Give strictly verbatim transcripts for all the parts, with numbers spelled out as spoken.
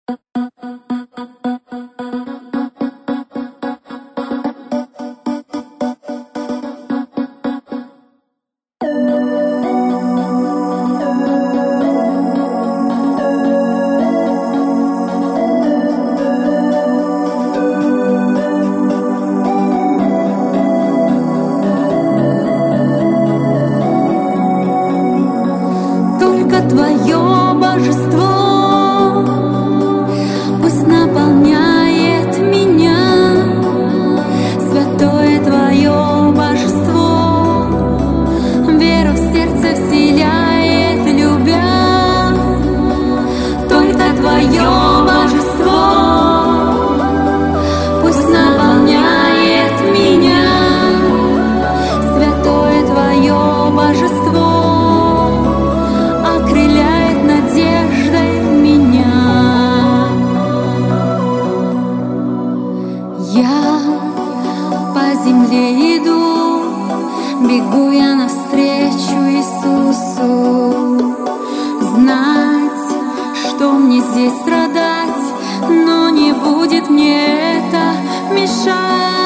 Твое божество пусть наполняет меня, святое Твое божество, веру в сердце вселяет, любя. Только Твое божество пусть наполняет меня, святое Твое божество окрыляет надеждой меня. Я по земле иду, бегу я навстречу Иисусу. Знать, что мне здесь страдать, но не будет мне это мешать.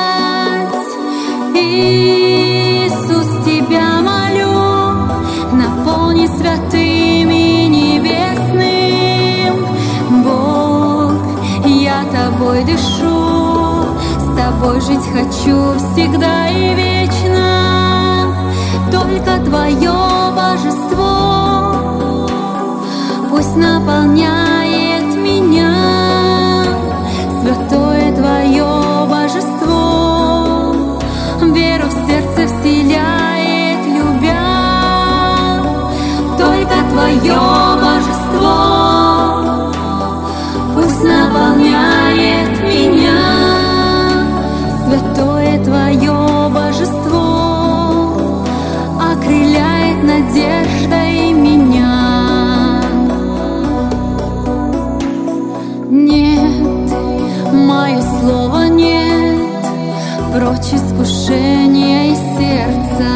Иисус, Тебя молю, наполни святыми небесным. Бог, я Тобой дышу, с Тобой жить хочу всегда и вечно. Только Твое божество пусть наполняет меня, святое Твое божество, веру в сердце вселяет, любя. Только Твое божество пусть наполняет меня, святое Твое божество окрыляет надеждой меня. Нет, мое слово нет, прочь искушения из сердца.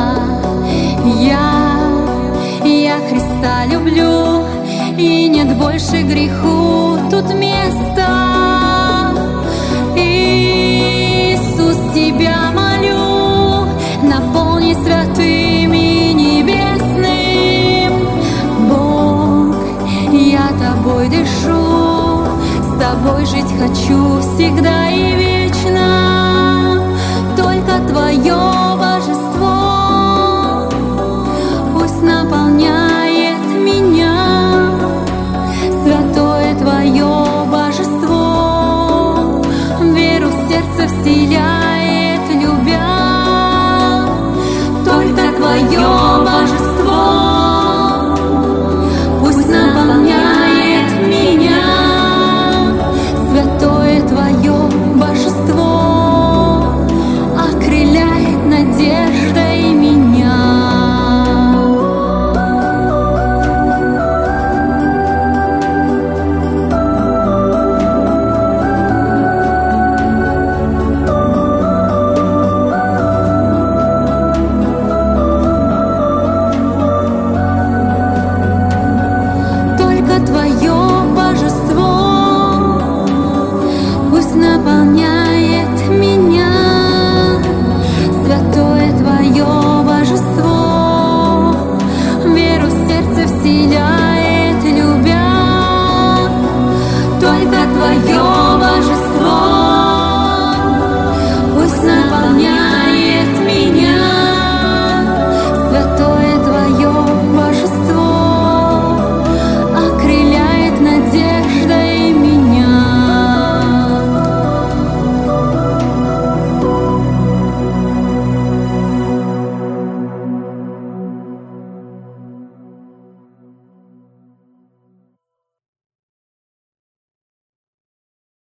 Я Я Христа люблю, и нет больше греху тут места. Иисус, Тебя молю, наполни святыми небесным. Бог, я Тобой дышу, с Тобой жить хочу всегда и вечно. Только Твое